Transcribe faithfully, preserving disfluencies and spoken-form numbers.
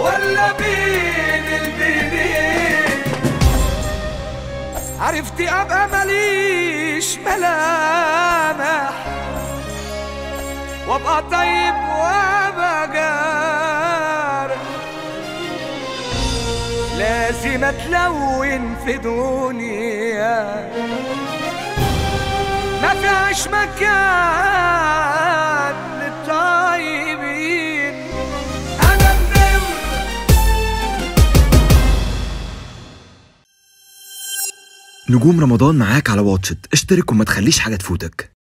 ولا بين البنين. عرفتي ابقى ماليش ملامح، وابقى طيب وابقى جارح، لازم اتلون في دنيا ما فيهاش مكان للطيبين. انا النمر. نجوم رمضان معاك على واتشت، اشترك وما تخليش حاجة تفوتك.